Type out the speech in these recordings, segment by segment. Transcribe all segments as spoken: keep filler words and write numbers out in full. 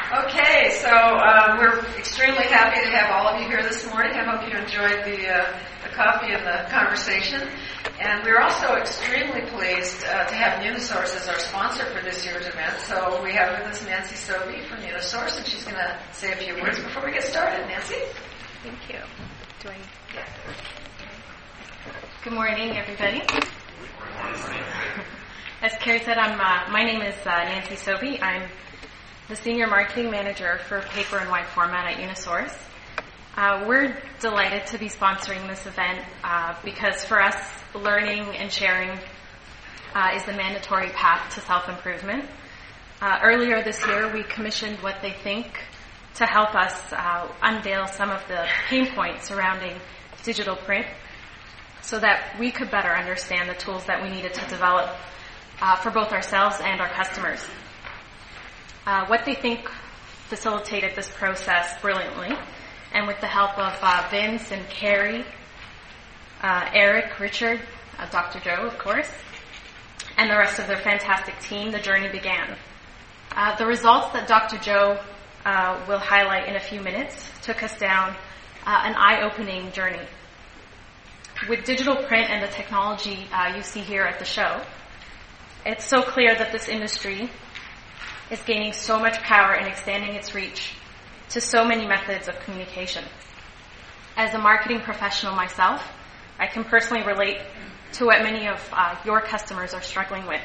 Okay, so um, we're extremely happy to have all of you here this morning. I hope you enjoyed the, uh, the coffee and the conversation. And we're also extremely pleased uh, to have Unisource as our sponsor for this year's event. So we have with us Nancy Sobey from Unisource, and she's going to say a few words before we get started. Nancy? Thank you. Do I... Yeah. Good morning, everybody. As Carrie said, I'm, uh, my name is uh, Nancy Sobey. I'm the Senior Marketing Manager for Paper and Wide Format at Unisource. Uh, we're delighted to be sponsoring this event uh, because for us, learning and sharing uh, is the mandatory path to self-improvement. Uh, earlier this year, we commissioned What They Think to help us uh, unveil some of the pain points surrounding digital print so that we could better understand the tools that we needed to develop uh, for both ourselves and our customers. Uh, What They Think facilitated this process brilliantly, and with the help of uh, Vince and Carrie, uh, Eric, Richard, uh, Doctor Joe, of course, and the rest of their fantastic team, the journey began. Uh, the results that Doctor Joe uh, will highlight in a few minutes took us down uh, an eye-opening journey. With digital print and the technology uh, you see here at the show, it's so clear that this industry is gaining so much power and expanding its reach to so many methods of communication. As a marketing professional myself, I can personally relate to what many of uh, your customers are struggling with.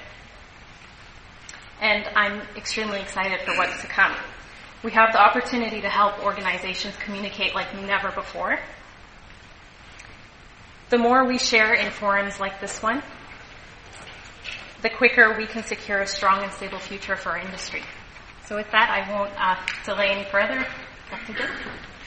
And I'm extremely excited for what's to come. We have the opportunity to help organizations communicate like never before. The more we share in forums like this one, the quicker we can secure a strong and stable future for our industry. So with that, I won't uh, delay any further. Doctor Joe?